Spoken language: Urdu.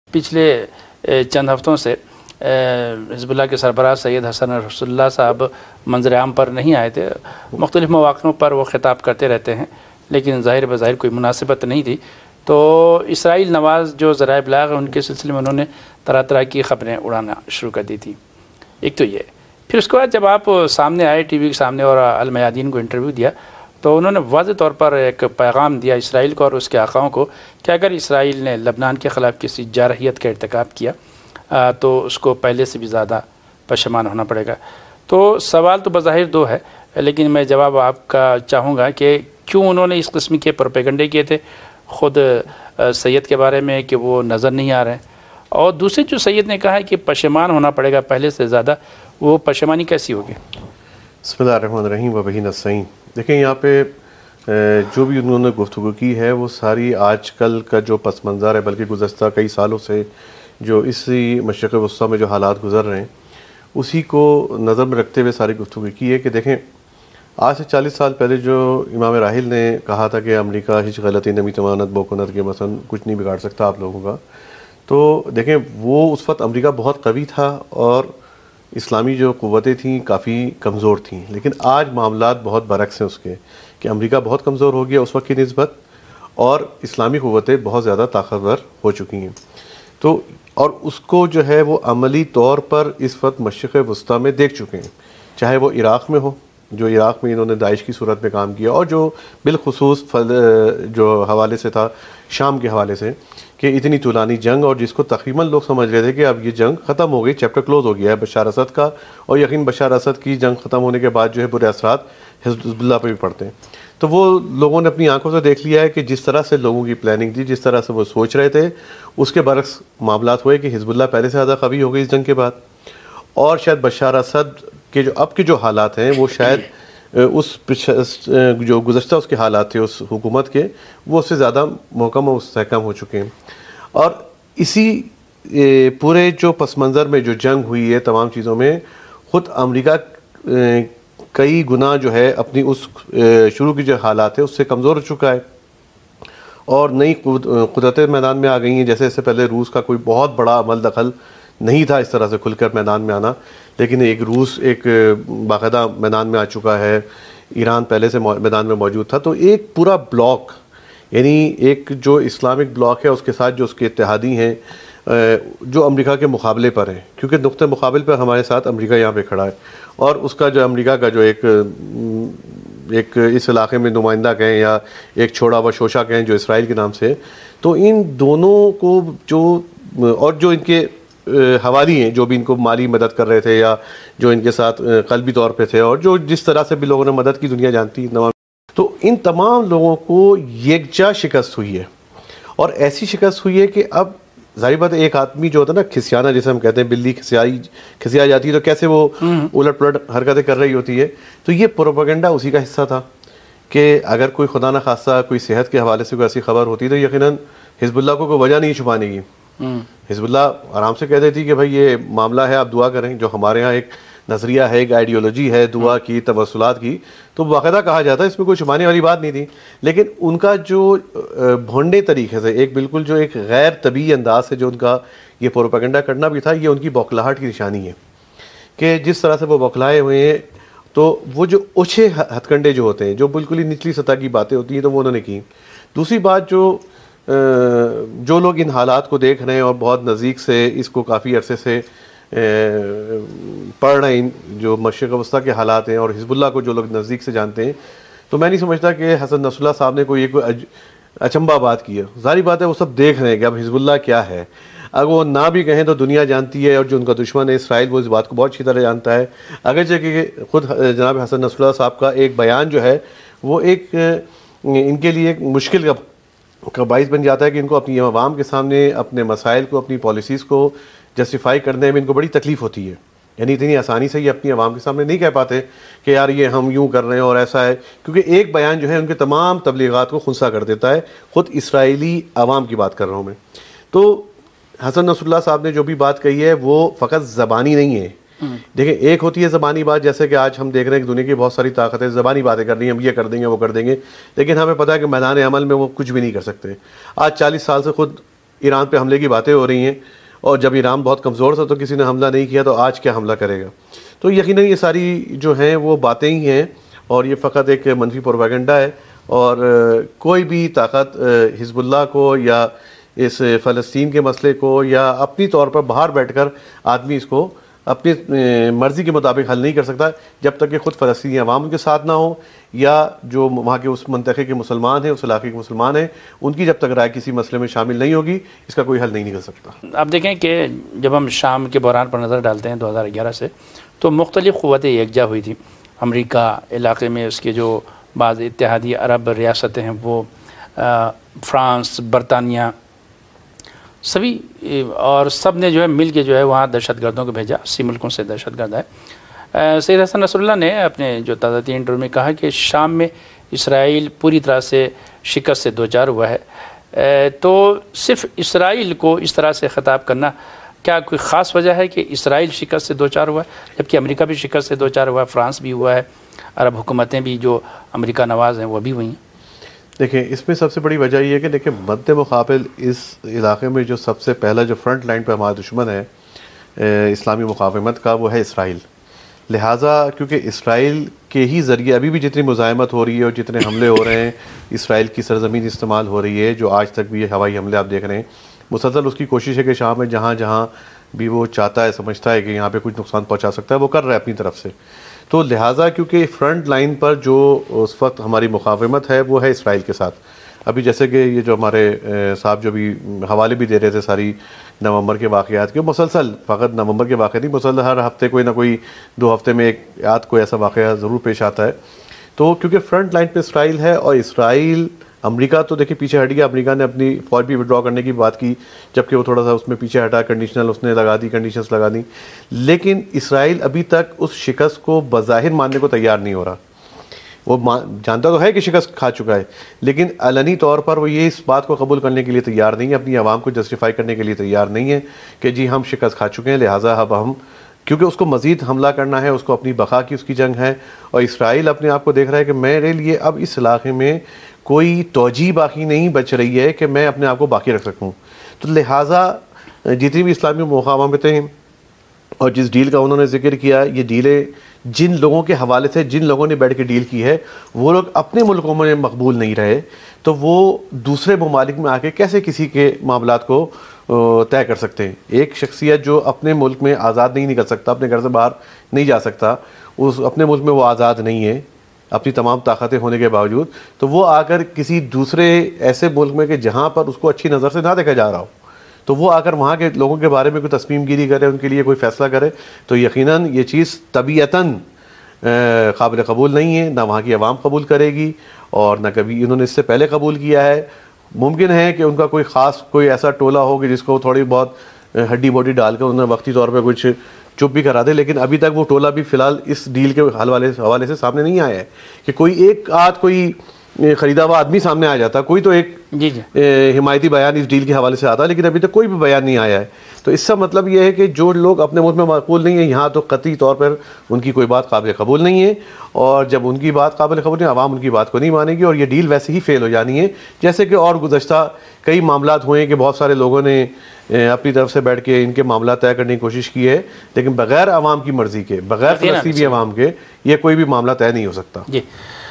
پچھلے چند ہفتوں سے حزب اللہ کے سربراہ سید حسن نصر اللہ صاحب منظر عام پر نہیں آئے تھے. مختلف مواقعوں پر وہ خطاب کرتے رہتے ہیں لیکن ظاہر بظاہر کوئی مناسبت نہیں تھی. تو اسرائیل نواز جو ذرائع ابلاغ ہیں ان کے سلسلے میں انہوں نے طرح طرح کی خبریں اڑانا شروع کر دی تھی. ایک تو یہ، پھر اس کے بعد جب آپ سامنے آئے ٹی وی کے سامنے اور المیادین کو انٹرویو دیا تو انہوں نے واضح طور پر ایک پیغام دیا اسرائیل کو اور اس کے آقاؤں کو کہ اگر اسرائیل نے لبنان کے خلاف کسی جارحیت کا ارتکاب کیا تو اس کو پہلے سے بھی زیادہ پشیمان ہونا پڑے گا. تو سوال تو بظاہر دو ہے لیکن میں جواب آپ کا چاہوں گا کہ کیوں انہوں نے اس قسم کے پروپیگنڈے کیے تھے خود سید کے بارے میں کہ وہ نظر نہیں آ رہے ہیں، اور دوسرے جو سید نے کہا ہے کہ پشیمان ہونا پڑے گا پہلے سے زیادہ، وہ پشیمانی کیسی ہوگی؟ بسم اللہ الرحمن الرحیم و بہ نستعین. دیکھیں یہاں پہ جو بھی انہوں نے گفتگو کی ہے وہ ساری آج کل کا جو پس منظر ہے، بلکہ گزشتہ کئی سالوں سے جو اسی مشرق وسطیٰ میں جو حالات گزر رہے ہیں اسی کو نظر میں رکھتے ہوئے ساری گفتگو کی ہے کہ دیکھیں آج سے 40 سال پہلے جو امام راحل نے کہا تھا کہ امریکہ ہیچ غلطی نمی تمانت بوکنت کے مثلا کچھ نہیں بگاڑ سکتا آپ لوگوں کا، تو دیکھیں وہ اس وقت امریکہ بہت قوی تھا اور اسلامی جو قوتیں تھیں کافی کمزور تھیں. لیکن آج معاملات بہت برعکس ہیں اس کے کہ امریکہ بہت کمزور ہو گیا اس وقت کی نسبت اور اسلامی قوتیں بہت زیادہ طاقتور ہو چکی ہیں. تو اور اس کو جو ہے وہ عملی طور پر اس وقت مشرق وسطیٰ میں دیکھ چکے ہیں، چاہے وہ عراق میں ہو جو عراق میں انہوں نے داعش کی صورت میں کام کیا، اور جو بالخصوص جو حوالے سے تھا شام کے حوالے سے کہ اتنی طولانی جنگ اور جس کو تقریباً لوگ سمجھ رہے تھے کہ اب یہ جنگ ختم ہو گئی، چیپٹر کلوز ہو گیا ہے بشار اسد کا، اور یقین بشار اسد کی جنگ ختم ہونے کے بعد جو ہے برے اثرات حزب اللہ پہ بھی پڑتے ہیں. تو وہ لوگوں نے اپنی آنکھوں سے دیکھ لیا ہے کہ جس طرح سے لوگوں کی پلاننگ تھی، جس طرح سے وہ سوچ رہے تھے، اس کے برعکس معاملات ہوئے کہ حزب اللہ پہلے سے زیادہ قوی ہو گئی اس جنگ کے بعد، اور شاید بشار اسد کے جو اب کے جو حالات ہیں وہ شاید اس جو گزشتہ اس کے حالات تھے اس حکومت کے وہ اس سے زیادہ محکم و مستحکم ہو چکے ہیں. اور اسی پورے جو پس منظر میں جو جنگ ہوئی ہے تمام چیزوں میں خود امریکہ کئی گنا جو ہے اپنی اس شروع کی جو حالات ہے اس سے کمزور ہو چکا ہے اور نئی قدرتیں میدان میں آ گئی ہیں. جیسے اس سے پہلے روس کا کوئی بہت بڑا عمل دخل نہیں تھا اس طرح سے کھل کر میدان میں آنا، لیکن ایک روس ایک باقاعدہ میدان میں آ چکا ہے. ایران پہلے سے میدان میں موجود تھا. تو ایک پورا بلاک، یعنی ایک جو اسلامک بلاک ہے اس کے ساتھ جو اس کے اتحادی ہیں جو امریکہ کے مقابلے پر ہیں، کیونکہ نقطہ مقابل پر ہمارے ساتھ امریکہ یہاں پہ کھڑا ہے، اور اس کا جو امریکہ کا جو ایک اس علاقے میں نمائندہ کہیں یا ایک چھوڑا ہوا شوشہ کہیں جو اسرائیل کے نام سے، تو ان دونوں کو جو اور جو ان کے حوالی ہیں جو بھی ان کو مالی مدد کر رہے تھے یا جو ان کے ساتھ قلبی طور پہ تھے اور جو جس طرح سے بھی لوگوں نے مدد کی دنیا جانتی، تو ان تمام لوگوں کو یکجا شکست ہوئی ہے. اور ایسی شکست ہوئی ہے کہ اب ظاہر بات ایک آدمی جو ہوتا ہے نا کھسیانا، جیسے ہم کہتے ہیں بلی کھسیا جاتی ہے تو کیسے وہ الٹ پلٹ حرکتیں کر رہی ہوتی ہے، تو یہ پروپیگنڈا اسی کا حصہ تھا کہ اگر کوئی خدا نہ خواستہ کوئی صحت کے حوالے سے کوئی ایسی خبر ہوتی تو یقیناً حزب اللہ کو کوئی وجہ نہیں چھپانے کی. حزب اللہ آرام سے کہہ دیتی کہ بھائی یہ معاملہ ہے آپ دعا کریں. جو ہمارے ہاں ایک نظریہ ہے، ایک آئیڈیولوجی ہے دعا کی، توسلات کی، تو باقاعدہ کہا جاتا ہے، اس میں کوئی چھپانے والی بات نہیں تھی. لیکن ان کا جو بھونڈے طریقے سے ایک بالکل جو ایک غیر طبیعی انداز سے جو ان کا یہ پروپیگنڈا کرنا بھی تھا، یہ ان کی بوکھلاہٹ کی نشانی ہے کہ جس طرح سے وہ بوکھلائے ہوئے ہیں. تو وہ جو اوچھے ہتھ کنڈے جو ہوتے ہیں جو بالکل ہی نچلی سطح کی باتیں ہوتی ہیں تو وہ انہوں نے کی. دوسری بات جو لوگ ان حالات کو دیکھ رہے ہیں اور بہت نزدیک سے اس کو کافی عرصے سے پڑھ رہے ہیں جو مشرق وسطیٰ کے حالات ہیں اور حزب اللہ کو جو لوگ نزدیک سے جانتے ہیں، تو میں نہیں سمجھتا کہ حسن نصر اللہ صاحب نے کوئی اچنبھا بات کی ہے. ظاہری بات ہے وہ سب دیکھ رہے ہیں کہ اب حزب اللہ کیا ہے. اگر وہ نہ بھی کہیں تو دنیا جانتی ہے، اور جو ان کا دشمن ہے اسرائیل وہ اس بات کو بہت اچھی طرح جانتا ہے. اگرچہ کہ خود جناب حسن نصر اللہ صاحب کا ایک بیان جو ہے وہ ایک ان کے لیے ایک مشکل کا باعث بن جاتا ہے کہ ان کو اپنی عوام کے سامنے اپنے مسائل کو، اپنی پالیسیز کو جسٹیفائی کرنے میں ان کو بڑی تکلیف ہوتی ہے. یعنی اتنی آسانی سے یہ اپنی عوام کے سامنے نہیں کہہ پاتے کہ یار یہ ہم یوں کر رہے ہیں اور ایسا ہے، کیونکہ ایک بیان جو ہے ان کے تمام تبلیغات کو خنثی کر دیتا ہے. خود اسرائیلی عوام کی بات کر رہا ہوں میں. تو حسن نصر اللہ صاحب نے جو بھی بات کہی ہے وہ فقط زبانی نہیں ہے. دیکھیں ایک ہوتی ہے زبانی بات، جیسے کہ آج ہم دیکھ رہے ہیں کہ دنیا کی بہت ساری طاقتیں زبانی باتیں کر رہی ہیں، ہم یہ کر دیں گے وہ کر دیں گے، لیکن ہمیں پتہ ہے کہ میدان عمل میں وہ کچھ بھی نہیں کر سکتے. آج 40 سال سے خود ایران پہ حملے کی باتیں ہو رہی ہیں، اور جب ایران بہت کمزور تھا تو کسی نے حملہ نہیں کیا، تو آج کیا حملہ کرے گا؟ تو یقیناً یہ ساری جو ہیں وہ باتیں ہی ہیں، اور یہ فقط ایک منفی پروپیگنڈا ہے، اور کوئی بھی طاقت حزب اللہ کو یا اس فلسطین کے مسئلے کو یا اپنی طور پر باہر بیٹھ کر آدمی اس کو اپنی مرضی کے مطابق حل نہیں کر سکتا، جب تک کہ خود فلسطینی عوام کے ساتھ نہ ہو، یا جو وہاں کے اس منطقے کے مسلمان ہیں، اس علاقے کے مسلمان ہیں، ان کی جب تک رائے کسی مسئلے میں شامل نہیں ہوگی، اس کا کوئی حل نہیں نکل سکتا۔ آپ دیکھیں کہ جب ہم شام کے بحران پر نظر ڈالتے ہیں 2011 سے، تو مختلف قوتیں یکجا ہوئی تھیں۔ امریکہ علاقے میں اس کے جو بعض اتحادی عرب ریاستیں ہیں، وہ فرانس، برطانیہ، سبھی، اور سب نے جو ہے مل کے جو ہے وہاں دہشت گردوں کو بھیجا۔ 80 ملکوں سے دہشت گرد آئے۔ سید حسن نصر اللہ نے اپنے جو تازہ ترین انٹرویو میں کہا کہ شام میں اسرائیل پوری طرح سے شکست سے دوچار ہوا ہے۔ تو صرف اسرائیل کو اس طرح سے خطاب کرنا، کیا کوئی خاص وجہ ہے کہ اسرائیل شکست سے دوچار ہوا ہے، جبکہ امریکہ بھی شکست سے دوچار ہوا ہے، فرانس بھی ہوا ہے، عرب حکومتیں بھی جو امریکہ نواز ہیں وہ بھی ہوئی ہیں؟ دیکھیں، اس میں سب سے بڑی وجہ یہ ہے کہ دیکھیں مد مقابل اس علاقے میں جو سب سے پہلا جو فرنٹ لائن پہ ہمارا دشمن ہے اسلامی مقاومت کا، وہ ہے اسرائیل۔ لہٰذا کیونکہ اسرائیل کے ہی ذریعے ابھی بھی جتنی مزاحمت ہو رہی ہے اور جتنے حملے ہو رہے ہیں، اسرائیل کی سرزمین استعمال ہو رہی ہے، جو آج تک بھی ہوائی حملے آپ دیکھ رہے ہیں، مسلسل اس کی کوشش ہے کہ شام میں جہاں جہاں بھی وہ چاہتا ہے، سمجھتا ہے کہ یہاں پہ کچھ نقصان پہنچا سکتا ہے، وہ کر رہا ہے اپنی طرف سے۔ تو لہٰذا کیونکہ فرنٹ لائن پر جو اس وقت ہماری مقاومت ہے وہ ہے اسرائیل کے ساتھ۔ ابھی جیسے کہ یہ جو ہمارے صاحب جو بھی حوالے بھی دے رہے تھے ساری نومبر کے واقعات کے، مسلسل فقط نومبر کے واقعات نہیں، مسلسل ہر ہفتے کوئی نہ کوئی 2 ہفتے میں ایک آدھ کوئی ایسا واقعہ ضرور پیش آتا ہے۔ تو کیونکہ فرنٹ لائن پہ اسرائیل ہے، اور اسرائیل، امریکہ تو دیکھیں پیچھے ہٹ گیا، امریکہ نے اپنی فوج بھی وڈرا کرنے کی بات کی، جبکہ وہ تھوڑا سا اس میں پیچھے ہٹا، کنڈیشنل اس نے لگا دی، کنڈیشنز لگا دی، لیکن اسرائیل ابھی تک اس شکست کو بظاہر ماننے کو تیار نہیں ہو رہا۔ وہ جانتا تو ہے کہ شکست کھا چکا ہے، لیکن علنی طور پر وہ یہ اس بات کو قبول کرنے کے لیے تیار نہیں ہے، اپنی عوام کو جسٹیفائی کرنے کے لیے تیار نہیں ہے کہ جی ہم شکست کھا چکے ہیں، لہٰذا اب ہم، کیونکہ اس کو مزید حملہ کرنا ہے، اس کو اپنی بقا کی اس کی جنگ ہے، اور اسرائیل اپنے آپ کو دیکھ رہا ہے کہ میرے لیے اب اس علاقے میں کوئی توجہ باقی نہیں بچ رہی ہے کہ میں اپنے آپ کو باقی رکھ سکوں۔ تو لہٰذا جتنی بھی اسلامی مقاومتیں اور جس ڈیل کا انہوں نے ذکر کیا، یہ ڈیلیں جن لوگوں کے حوالے سے، جن لوگوں نے بیٹھ کے ڈیل کی ہے، وہ لوگ اپنے ملکوں میں مقبول نہیں رہے، تو وہ دوسرے ممالک میں آ کے کیسے کسی کے معاملات کو طے کر سکتے ہیں؟ ایک شخصیت جو اپنے ملک میں آزاد نہیں نکل سکتا، اپنے گھر سے باہر نہیں جا سکتا، اس اپنے ملک میں وہ آزاد نہیں ہے اپنی تمام طاقتیں ہونے کے باوجود، تو وہ آ کر کسی دوسرے ایسے ملک میں کہ جہاں پر اس کو اچھی نظر سے نہ دیکھا جا رہا ہو، تو وہ آ کر وہاں کے لوگوں کے بارے میں کوئی تصمیم گیری کرے، ان کے لیے کوئی فیصلہ کرے، تو یقیناً یہ چیز طبیعتاً قابل قبول نہیں ہے، نہ وہاں کی عوام قبول کرے گی، اور نہ کبھی انہوں نے اس سے پہلے قبول کیا ہے۔ ممکن ہے کہ ان کا کوئی خاص کوئی ایسا ٹولہ ہو کہ جس کو تھوڑی بہت ہڈی بوٹی ڈال کر انہوں نے وقتی طور پہ کچھ چپ بھی کرا دے، لیکن ابھی تک وہ ٹولہ بھی فی الحال اس ڈیل کے حوالے سے سامنے نہیں آیا ہے کہ کوئی ایک آدھ کوئی خریدا ہوا آدمی سامنے آ جاتا، کوئی تو ایک حمایتی بیان اس ڈیل کے حوالے سے آتا، لیکن ابھی تک کوئی بھی بیان نہیں آیا ہے۔ تو اس کا مطلب یہ ہے کہ جو لوگ اپنے ملک میں مقبول نہیں ہیں، یہاں تو قطعی طور پر ان کی کوئی بات قابل قبول نہیں ہے، اور جب ان کی بات قابل قبول نہیں، عوام ان کی بات کو نہیں مانے گی، اور یہ ڈیل ویسے ہی فیل ہو جانی ہے، جیسے کہ اور گزشتہ کئی معاملات ہوئے ہیں کہ بہت سارے لوگوں نے اپنی طرف سے بیٹھ کے ان کے معاملات طے کرنے کی کوشش کی ہے، لیکن بغیر عوام کی مرضی کے، بغیر فلسطینی عوام کے، یہ کوئی بھی معاملہ طے نہیں ہو سکتا۔ جی